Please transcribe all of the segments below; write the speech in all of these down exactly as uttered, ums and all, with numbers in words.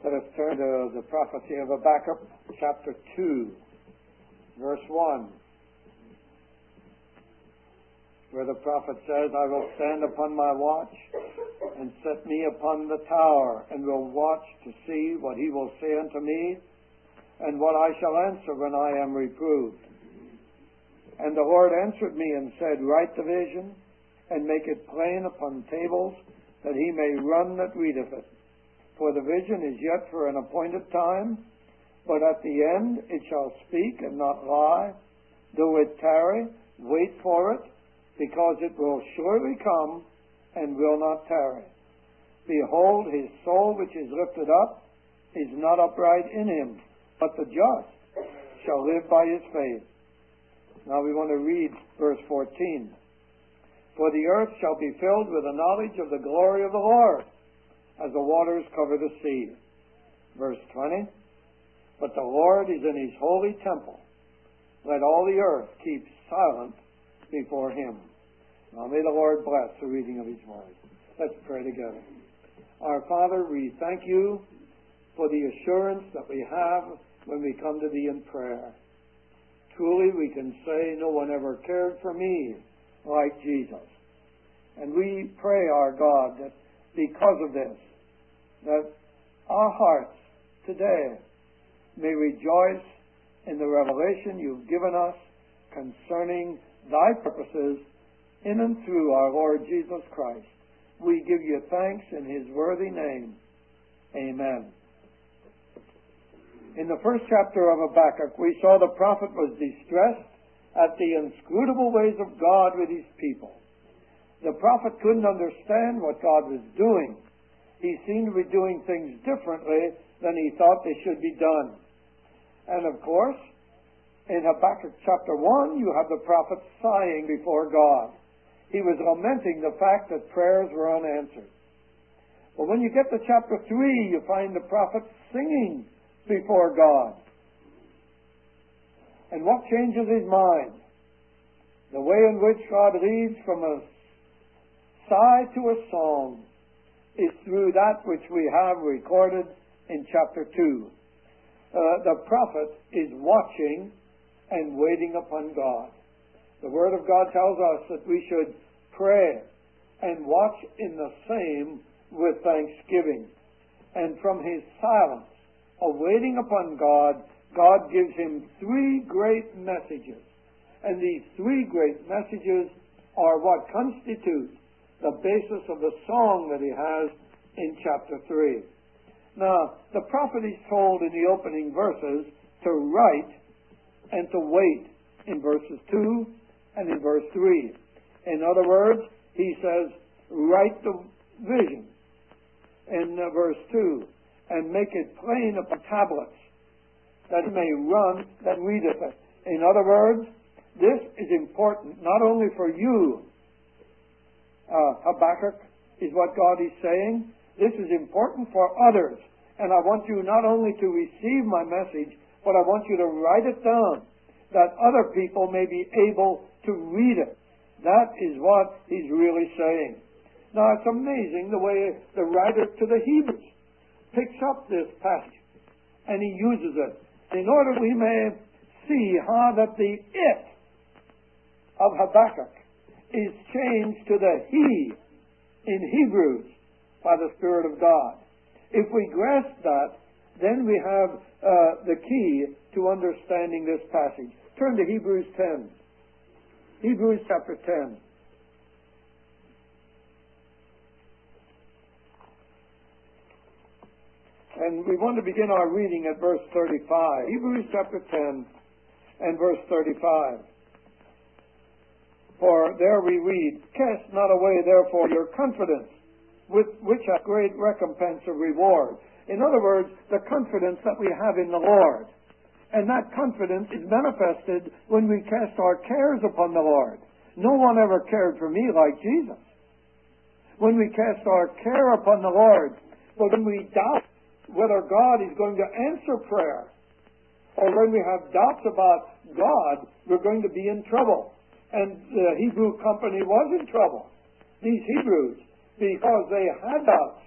Let us turn to the prophecy of Habakkuk, chapter two, verse one, where the prophet says, I will stand upon my watch and set me upon the tower, and will watch to see what he will say unto me, and what I shall answer when I am reproved. And the Lord answered me and said, Write the vision, and make it plain upon tables, that he may run that readeth it. For the vision is yet for an appointed time, but at the end it shall speak and not lie. Though it tarry, wait for it, because it will surely come and will not tarry. Behold, his soul which is lifted up is not upright in him, but the just shall live by his faith. Now we want to read verse fourteen. For the earth shall be filled with the knowledge of the glory of the Lord, as the waters cover the sea. Verse twenty. But the Lord is in his holy temple. Let all the earth keep silent before him. Now may the Lord bless the reading of his word. Let's pray together. Our Father, we thank you for the assurance that we have when we come to thee in prayer. Truly we can say, no one ever cared for me like Jesus. And we pray, our God, that because of this, that our hearts today may rejoice in the revelation you've given us concerning thy purposes in and through our Lord Jesus Christ. We give you thanks in his worthy name. Amen. In the first chapter of Habakkuk, we saw the prophet was distressed at the inscrutable ways of God with his people. The prophet couldn't understand what God was doing. He seemed to be doing things differently than he thought they should be done. And of course, in Habakkuk chapter one, you have the prophet sighing before God. He was lamenting the fact that prayers were unanswered. But when you get to chapter three, you find the prophet singing before God. And what changes his mind? The way in which God leads from a sigh to a song is through that which we have recorded in chapter two. Uh, the prophet is watching and waiting upon God. The Word of God tells us that we should pray and watch in the same with thanksgiving. And from his silence, of waiting upon God, God gives him three great messages. And these three great messages are what constitute the basis of the song that he has in chapter three. Now, the prophet is told in the opening verses to write and to wait in verses two and in verse three. In other words, he says, write the vision in uh, verse two and make it plain upon tablets, that it may run that readeth it. In other words, this is important not only for you, uh, Habakkuk, is what God is saying. This is important for others. And I want you not only to receive my message, but I want you to write it down, that other people may be able to read it. That is what he's really saying. Now, it's amazing the way the writer to the Hebrews picks up this passage, and he uses it in order we may see how that the it of Habakkuk is changed to the he in Hebrews by the Spirit of God. If we grasp that, then we have uh, the key to understanding this passage. Turn to Hebrews ten. Hebrews chapter ten. And we want to begin our reading at verse thirty-five. Hebrews chapter ten and verse thirty-five. For there we read, Cast not away therefore your confidence, with which hath great recompense of reward. In other words, the confidence that we have in the Lord. And that confidence is manifested when we cast our cares upon the Lord. No one ever cared for me like Jesus. When we cast our care upon the Lord, but when we doubt whether God is going to answer prayer, or when we have doubts about God, we're going to be in trouble. And the Hebrew company was in trouble. These Hebrews, because they had doubts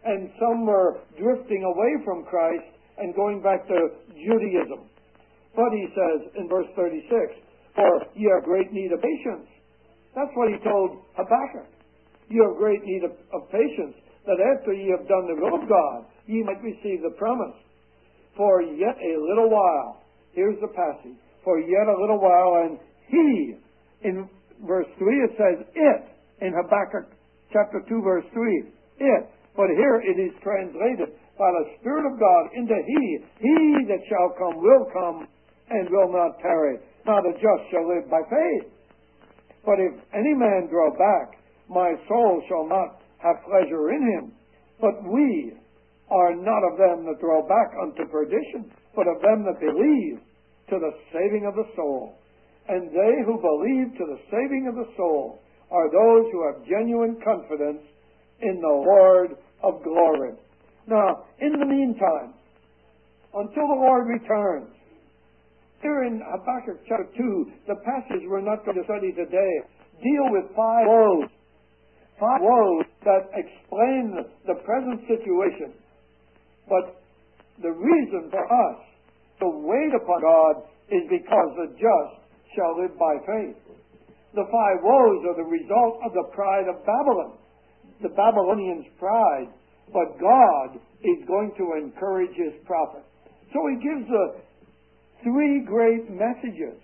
and some were drifting away from Christ and going back to Judaism. But he says in verse thirty-six, for ye have great need of patience. That's what he told Habakkuk. You have great need of, of patience, that after ye have done the will of God, ye might receive the promise. For yet a little while, here's the passage, for yet a little while, and he, in verse three it says it, in Habakkuk chapter two verse three, it. But here it is translated by the Spirit of God into he. He that shall come will come and will not tarry. Now the just shall live by faith. But if any man draw back, my soul shall not have pleasure in him. But we are not of them that draw back unto perdition, but of them that believe to the saving of the soul. And they who believe to the saving of the soul are those who have genuine confidence in the Lord of glory. Now, in the meantime, until the Lord returns, here in Habakkuk chapter two, the passage we're not going to study today, deal with five woes. Five woes that explain the present situation. But the reason for us to wait upon God is because the just shall live by faith. The five woes are the result of the pride of Babylon, the Babylonians' pride. But God is going to encourage his prophet. So he gives a three great messages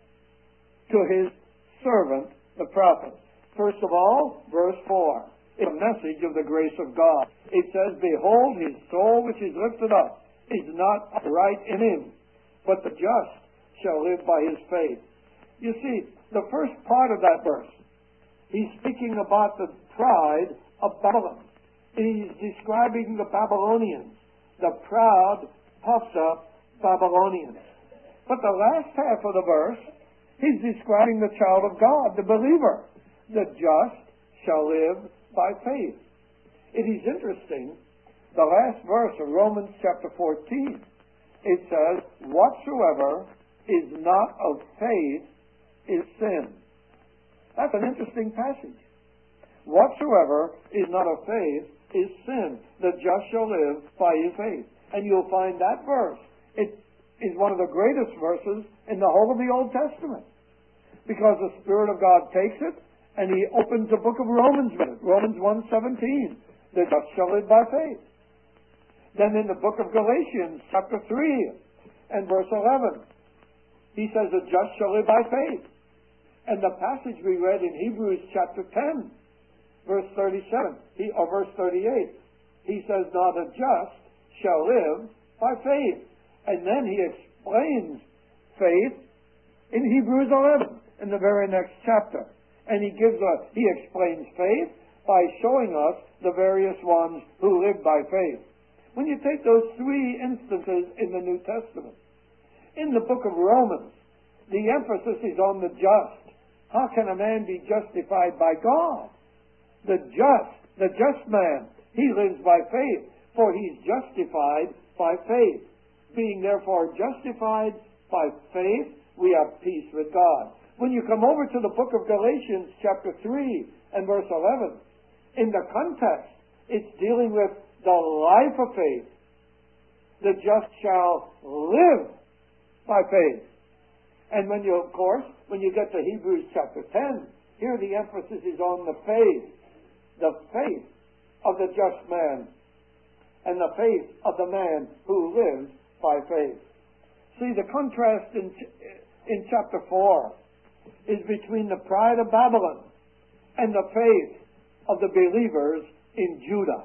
to his servant, the prophet. First of all, verse four, is a message of the grace of God. It says, behold, his soul which is lifted up is not right in him, but the just shall live by his faith. You see, the first part of that verse, he's speaking about the pride of Babylon. He's describing the Babylonians, the proud, puffed up Babylonians. But the last half of the verse, he's describing the child of God, the believer. The just shall live by faith. It is interesting, the last verse of Romans chapter fourteen, it says, whatsoever is not of faith is sin. That's an interesting passage. Whatsoever is not of faith is sin. The just shall live by his faith. And you'll find that verse. It is one of the greatest verses in the whole of the Old Testament. Because the Spirit of God takes it and he opens the book of Romans with it. Romans one seventeen. The just shall live by faith. Then in the book of Galatians, chapter three and verse eleven, he says the just shall live by faith. And the passage we read in Hebrews chapter ten, verse thirty-seven, he, or verse thirty-eight, he says, now the just shall live by faith. And then he explains faith in Hebrews eleven, in the very next chapter. And he gives a, he explains faith by showing us the various ones who live by faith. When you take those three instances in the New Testament, in the book of Romans, the emphasis is on the just. How can a man be justified by God? The just, the just man, he lives by faith, for he's justified by faith. Being therefore justified by faith, we have peace with God. When you come over to the book of Galatians chapter three and verse eleven, in the context, it's dealing with the life of faith. The just shall live by faith. And when you, of course, when you get to Hebrews chapter ten, here the emphasis is on the faith. The faith of the just man and the faith of the man who lives by faith. See, the contrast in, in chapter four is between the pride of Babylon and the faith of the believers in Judah.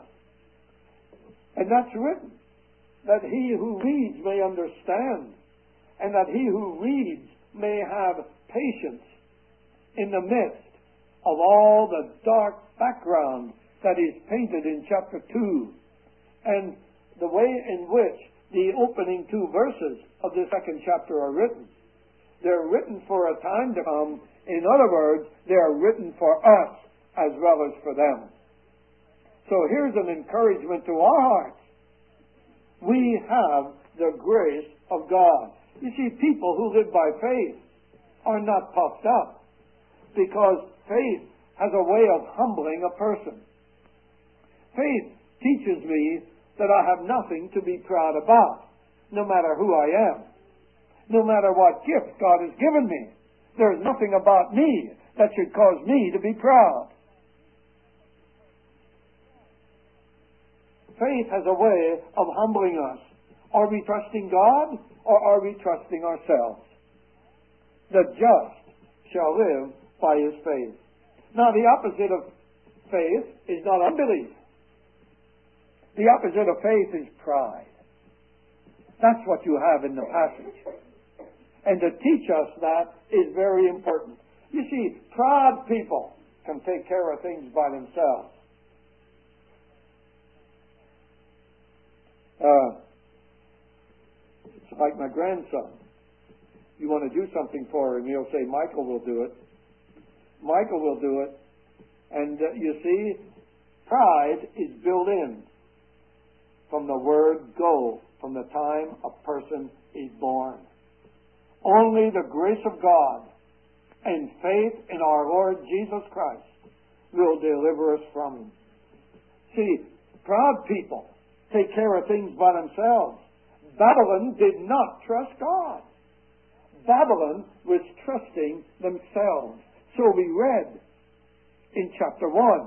And that's written, that he who reads may understand, and that he who reads may have patience in the midst of all the dark background that is painted in chapter two, and the way in which the opening two verses of the second chapter are written. They're written for a time to come. In other words, they are written for us as well as for them. So here's an encouragement to our hearts. We have the grace of God. You see, people who live by faith are not puffed up, because faith has a way of humbling a person. Faith teaches me that I have nothing to be proud about, no matter who I am, no matter what gift God has given me. There is nothing about me that should cause me to be proud. Faith has a way of humbling us. Are we trusting God, or are we trusting ourselves? The just shall live by his faith. Now, the opposite of faith is not unbelief. The opposite of faith is pride. That's what you have in the passage. And to teach us that is very important. You see, proud people can take care of things by themselves. Uh, it's like my grandson. You want to do something for him, he'll say, Michael will do it. Michael will do it. And uh, you see, pride is built in from the word go, from the time a person is born. Only the grace of God and faith in our Lord Jesus Christ will deliver us from him. See, proud people take care of things by themselves. Babylon did not trust God. Babylon was trusting themselves. So we read in chapter one.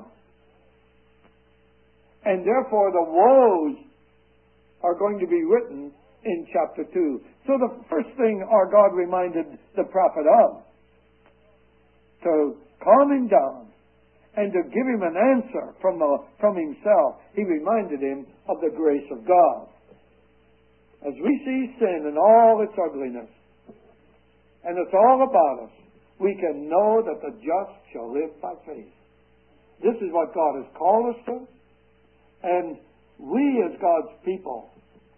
And therefore the woes are going to be written in chapter two. So the first thing our God reminded the prophet of, to calm him down and to give him an answer from, the, from himself, he reminded him of the grace of God. As we see sin in all its ugliness, and it's all about us, we can know that the just shall live by faith. This is what God has called us to. And we as God's people,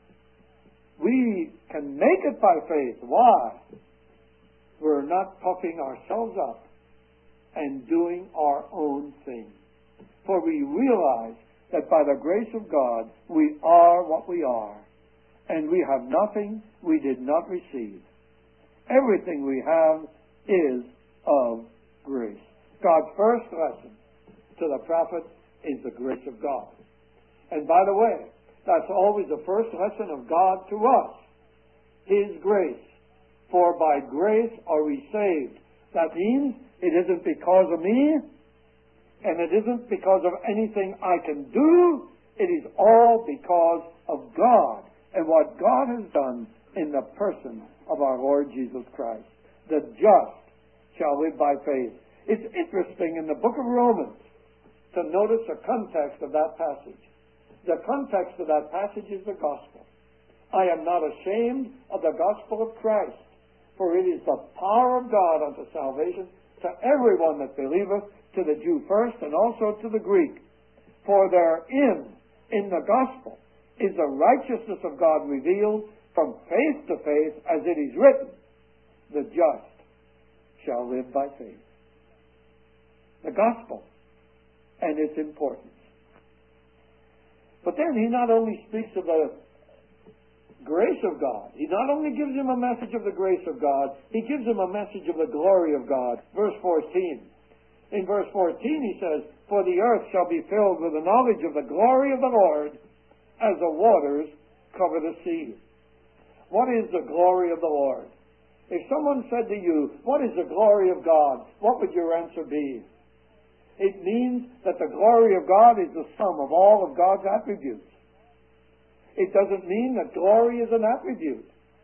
we can make it by faith. Why? We're not puffing ourselves up and doing our own thing. For we realize that by the grace of God, we are what we are. And we have nothing we did not receive. Everything we have is of grace. God's first lesson to the prophet is the grace of God. And by the way, that's always the first lesson of God to us. His grace. For by grace are we saved. That means it isn't because of me, and it isn't because of anything I can do. It is all because of God and what God has done in the person of our Lord Jesus Christ. The just shall live by faith. It's interesting in the book of Romans to notice the context of that passage. The context of that passage is the gospel. I am not ashamed of the gospel of Christ, for it is the power of God unto salvation to everyone that believeth, to the Jew first and also to the Greek. For therein, in the gospel, is the righteousness of God revealed from faith to faith, as it is written, the just shall live by faith. The gospel and its importance. But then he not only speaks of the grace of God, he not only gives him a message of the grace of God, he gives him a message of the glory of God. Verse fourteen. In verse fourteen he says, for the earth shall be filled with the knowledge of the glory of the Lord, as the waters cover the sea. What is the glory of the Lord? If someone said to you, what is the glory of God? What would your answer be? It means that the glory of God is the sum of all of God's attributes. It doesn't mean that glory is an attribute.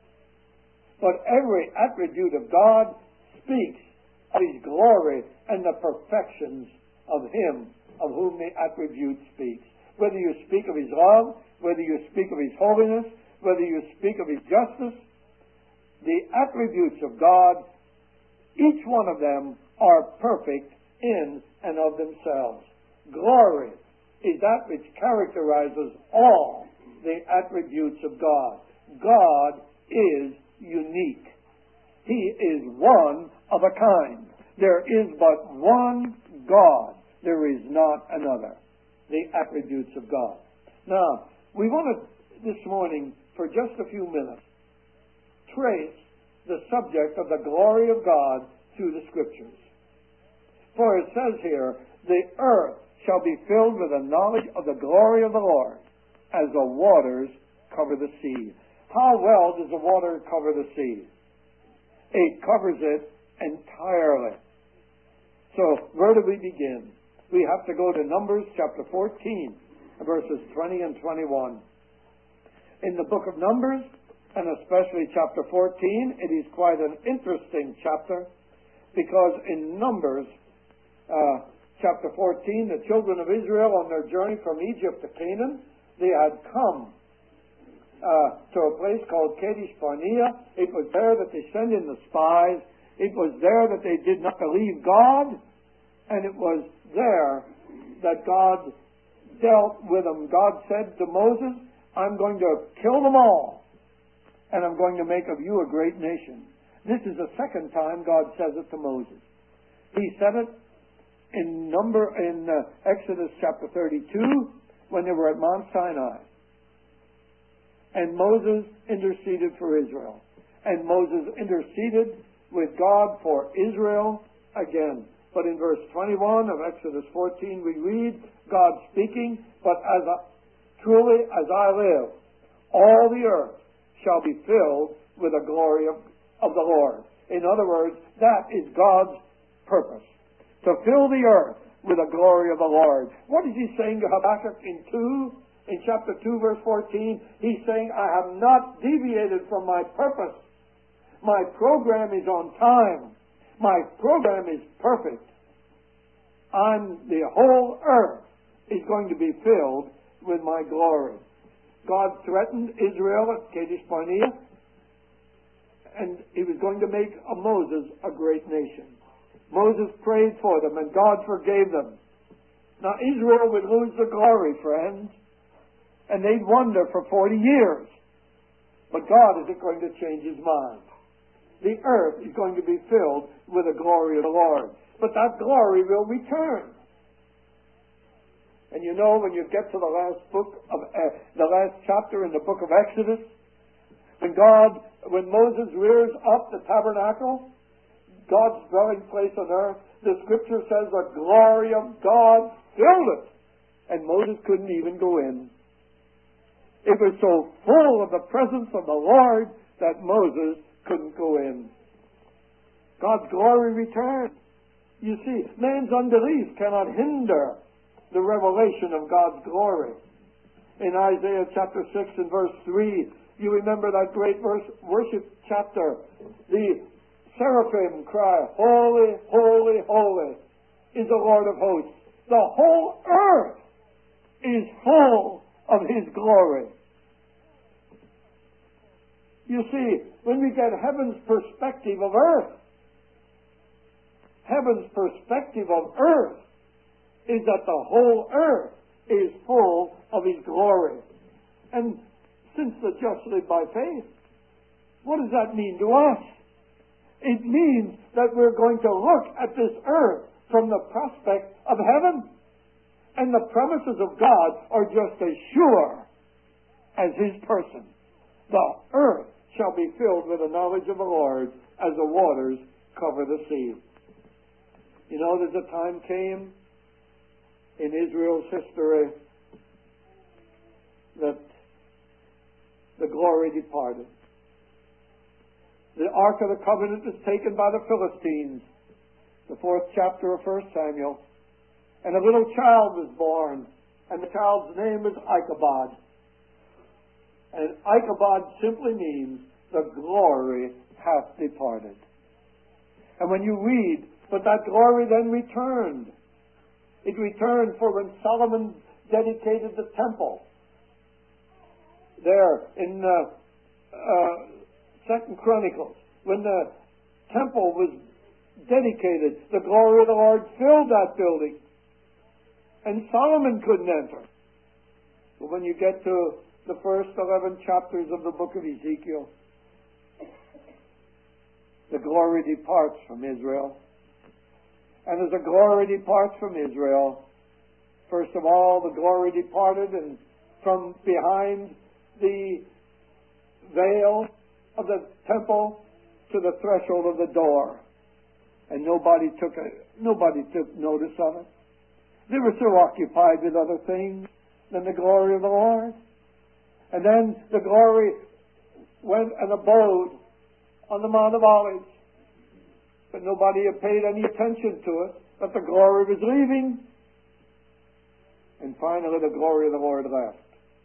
But every attribute of God speaks of His glory and the perfections of Him of whom the attribute speaks. Whether you speak of His love, whether you speak of His holiness, whether you speak of His justice, the attributes of God, each one of them are perfect in and of themselves. Glory is that which characterizes all the attributes of God. God is unique. He is one of a kind. There is but one God. There is not another. The attributes of God. Now, we want to, this morning, for just a few minutes, trace the subject of the glory of God through the Scriptures. For it says here, the earth shall be filled with the knowledge of the glory of the Lord, as the waters cover the sea. How well does the water cover the sea? It covers it entirely. So, where do we begin? We have to go to Numbers chapter fourteen, verses twenty and twenty-one. In the book of Numbers, and especially chapter fourteen, it is quite an interesting chapter, because in Numbers uh, chapter fourteen, the children of Israel on their journey from Egypt to Canaan, they had come uh, to a place called Kadesh Barnea. It was there that they sent in the spies. It was there that they did not believe God, and it was there that God dealt with them. God said to Moses, I'm going to kill them all, and I'm going to make of you a great nation. This is the second time God says it to Moses. He said it in number in uh, Exodus chapter thirty-two when they were at Mount Sinai. And Moses interceded for Israel. And Moses interceded with God for Israel again. But in verse twenty-one of Exodus fourteen we read God speaking, but as I, truly as I live, all the earth shall be filled with the glory of, of the Lord. In other words, that is God's purpose, to fill the earth with the glory of the Lord. What is he saying to Habakkuk in two? In chapter two, verse fourteen, he's saying, I have not deviated from my purpose. My program is on time. My program is perfect. I'm, the whole earth is going to be filled with my glory. God threatened Israel at Kadesh Barnea, and he was going to make of Moses a great nation. Moses prayed for them, and God forgave them. Now Israel would lose the glory, friends, and they'd wander for forty years. But God isn't going to change his mind. The earth is going to be filled with the glory of the Lord. But that glory will return. And you know, when you get to the last book of uh, the last chapter in the book of Exodus, when God, when Moses rears up the tabernacle, God's dwelling place on earth, the scripture says the glory of God filled it. And Moses couldn't even go in. It was so full of the presence of the Lord that Moses couldn't go in. God's glory returned. You see, man's unbelief cannot hinder the revelation of God's glory. In Isaiah chapter six and verse three, you remember that great verse, worship chapter. The seraphim cry, holy, holy, holy is the Lord of hosts. The whole earth is full of his glory. You see, when we get heaven's perspective of earth, heaven's perspective of earth is that the whole earth is full of his glory. And since the just live by faith, what does that mean to us? It means that we're going to look at this earth from the prospect of heaven. And the promises of God are just as sure as his person. The earth shall be filled with the knowledge of the Lord as the waters cover the sea. You know, there's a time came in Israel's history that the glory departed. The Ark of the Covenant was taken by the Philistines, the fourth chapter of First Samuel, and a little child was born, and the child's name was Ichabod. And Ichabod simply means the glory hath departed. And when you read, but that glory then returned. It returned for when Solomon dedicated the temple. There in uh, uh, Second Chronicles, when the temple was dedicated, the glory of the Lord filled that building. And Solomon couldn't enter. But when you get to the first eleven chapters of the book of Ezekiel, the glory departs from Israel. And as the glory departs from Israel, first of all, the glory departed and from behind the veil of the temple to the threshold of the door. And nobody took a, nobody took notice of it. They were so occupied with other things than the glory of the Lord. And then the glory went and abode on the Mount of Olives. But nobody had paid any attention to it, but the glory was leaving. And finally the glory of the Lord left.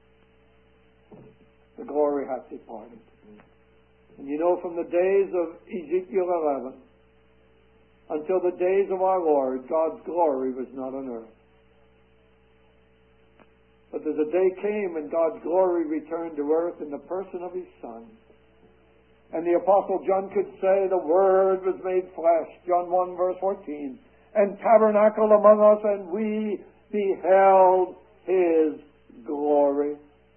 The glory had departed. And you know, from the days of Ezekiel eleven until the days of our Lord, God's glory was not on earth. But there's a day came when God's glory returned to earth in the person of His Son. And the Apostle John could say, the Word was made flesh, John one verse fourteen, and tabernacled among us, and we beheld His glory.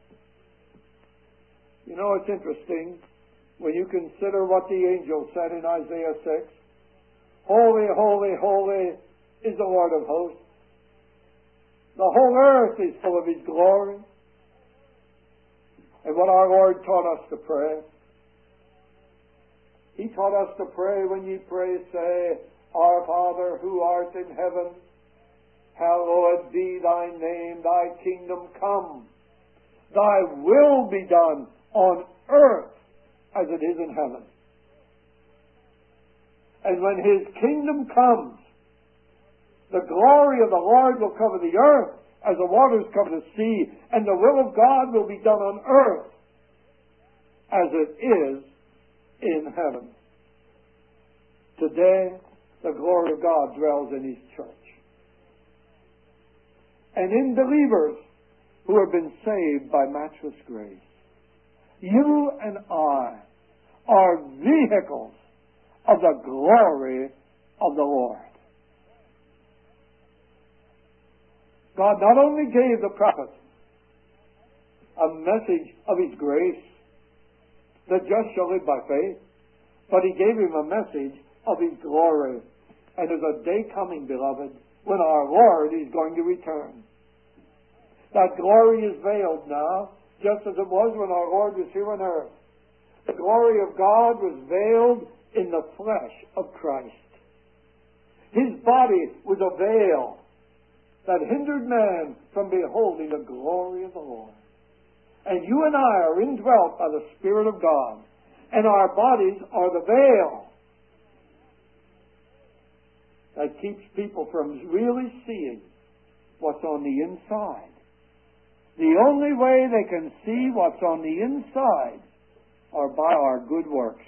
You know, it's interesting when you consider what the angel said in Isaiah six. Holy, holy, holy is the Lord of hosts. The whole earth is full of His glory. And what our Lord taught us to pray. He taught us to pray, when ye pray, say, Our Father who art in heaven, hallowed be thy name, thy kingdom come. Thy will be done on earth as it is in heaven. And when His kingdom comes, the glory of the Lord will cover the earth as the waters cover the sea, and the will of God will be done on earth as it is in heaven. Today, the glory of God dwells in His church. And in believers who have been saved by matchless grace. You and I are vehicles of the glory of the Lord. God not only gave the prophet a message of His grace, the just shall live by faith, but He gave him a message of His glory. And there's a day coming, beloved, when our Lord is going to return. That glory is veiled now, just as it was when our Lord was here on earth. The glory of God was veiled in the flesh of Christ. His body was a veil that hindered man from beholding the glory of the Lord. And you and I are indwelt by the Spirit of God, and our bodies are the veil that keeps people from really seeing what's on the inside. The only way they can see what's on the inside are by our good works,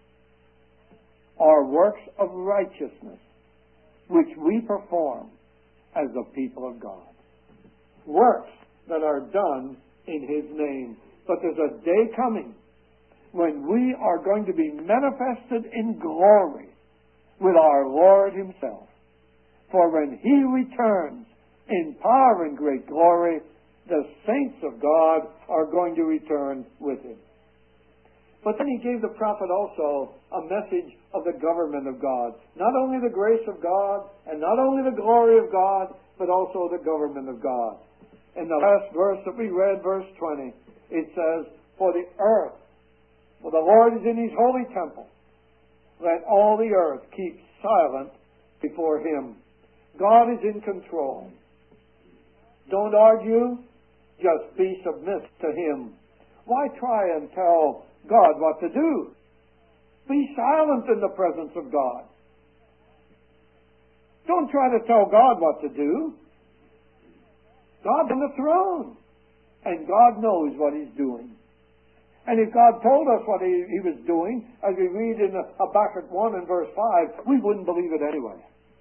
our works of righteousness, which we perform as the people of God. Works that are done in His name. But there's a day coming when we are going to be manifested in glory with our Lord Himself. For when He returns in power and great glory, the saints of God are going to return with Him. But then He gave the prophet also a message of the government of God. Not only the grace of God, and not only the glory of God, but also the government of God. In the last verse that we read, verse twenty, it says, For the earth, for the Lord is in His holy temple, let all the earth keep silent before Him. God is in control. Don't argue, just be submissive to Him. Why try and tell God what to do? Be silent in the presence of God. Don't try to tell God what to do. God's on the throne, and God knows what He's doing. And if God told us what He, he was doing, as we read in Habakkuk one and verse five, we wouldn't believe it anyway.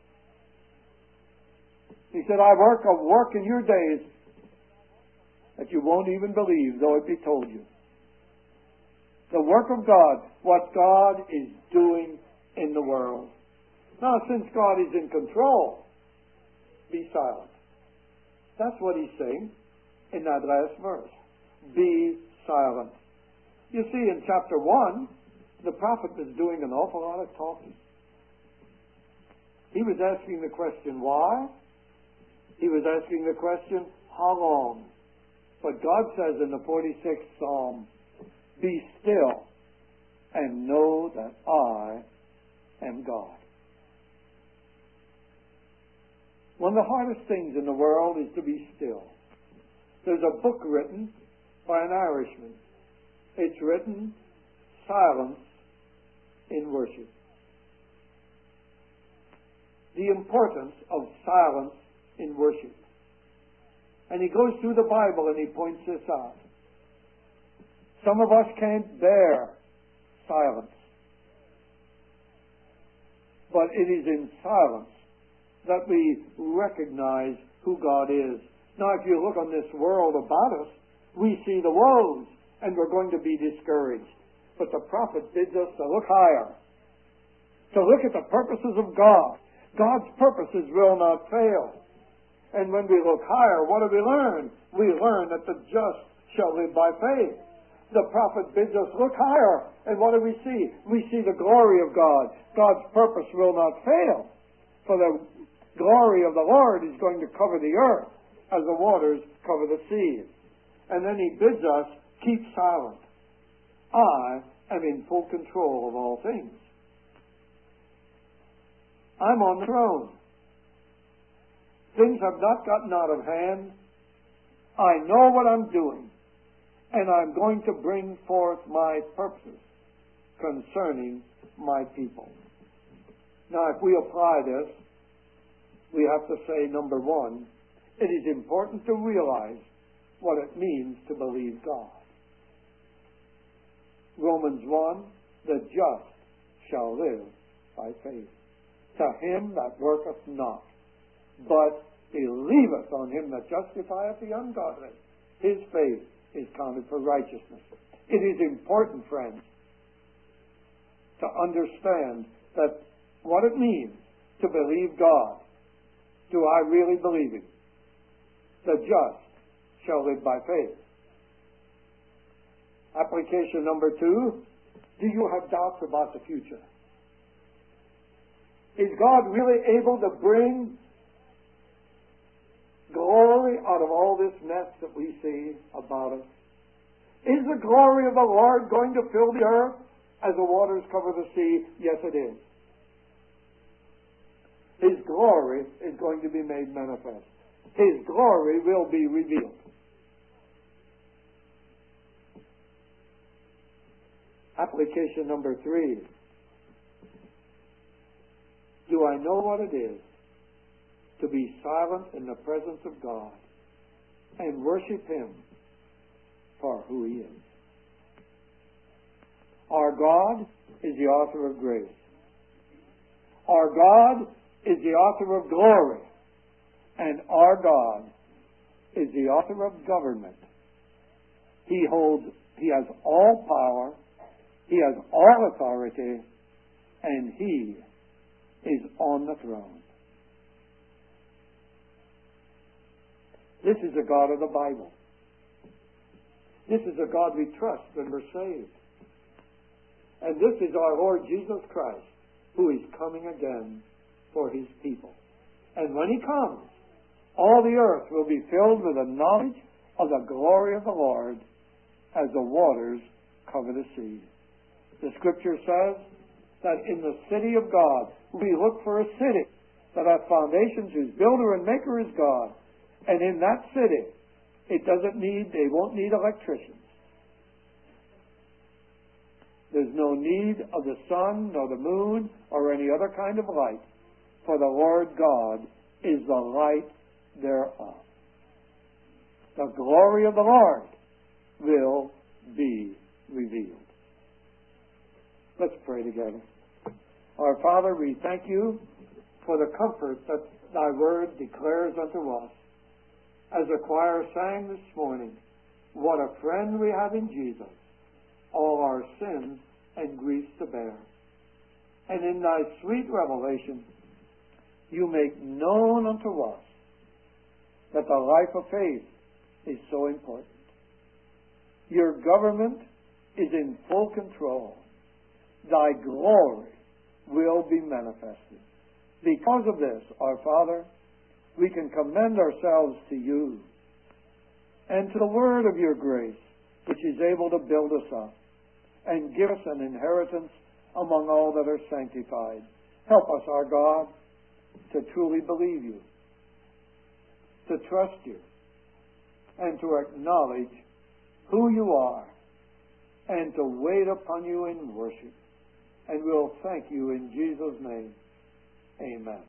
He said, I work a work in your days that you won't even believe, though it be told you. The work of God, what God is doing in the world. Now, since God is in control, be silent. That's what He's saying in that last verse. Be silent. You see, in chapter one, the prophet was doing an awful lot of talking. He was asking the question, why? He was asking the question, how long? But God says in the forty-sixth Psalm, be still and know that I am God. One of the hardest things in the world is to be still. There's a book written by an Irishman. It's written, Silence in Worship. The importance of silence in worship. And he goes through the Bible and he points this out. Some of us can't bear silence. But it is in silence that we recognize who God is. Now, if you look on this world about us, we see the woes, and we're going to be discouraged. But the prophet bids us to look higher, to look at the purposes of God. God's purposes will not fail. And when we look higher, what do we learn? We learn that the just shall live by faith. The prophet bids us look higher, and what do we see? We see the glory of God. God's purpose will not fail, for the glory of the Lord is going to cover the earth as the waters cover the sea. And then he bids us keep silent. I am in full control of all things. I'm on the throne. Things have not gotten out of hand. I know what I'm doing. And I'm going to bring forth my purposes concerning my people. Now, if we apply this, we have to say, number one, it is important to realize what it means to believe God. Romans one, the just shall live by faith. To him that worketh not, but believeth on him that justifieth the ungodly, his faith is counted for righteousness. It is important, friends, to understand that what it means to believe God. Do I really believe him? The just shall live by faith. Application number two, do you have doubts about the future? Is God really able to bring glory out of all this mess that we see about us? Is the glory of the Lord going to fill the earth as the waters cover the sea? Yes, it is. His glory is going to be made manifest. His glory will be revealed. Application number three. Do I know what it is to be silent in the presence of God and worship him for who he is? Our God is the author of grace. Our God is the author of glory. And our God is the author of government. He holds, he has all power, he has all authority, and he is on the throne. This is the God of the Bible. This is the God we trust when we're saved. And this is our Lord Jesus Christ, who is coming again for his people. And when he comes, all the earth will be filled with the knowledge of the glory of the Lord as the waters cover the sea. The Scripture says that in the city of God, we look for a city that has foundations, whose builder and maker is God. And in that city, it doesn't need, they won't need electricians. There's no need of the sun, nor the moon, or any other kind of light, for the Lord God is the light thereof. The glory of the Lord will be revealed. Let's pray together. Our Father, we thank you for the comfort that thy word declares unto us. As the choir sang this morning, what a friend we have in Jesus, all our sins and griefs to bear. And in thy sweet revelation, you make known unto us that the life of faith is so important. Your government is in full control. Thy glory will be manifested. Because of this, our Father, we can commend ourselves to you and to the word of your grace, which is able to build us up and give us an inheritance among all that are sanctified. Help us, our God, to truly believe you to trust you and to acknowledge who you are and to wait upon you in worship. And we'll thank you in Jesus' name. Amen.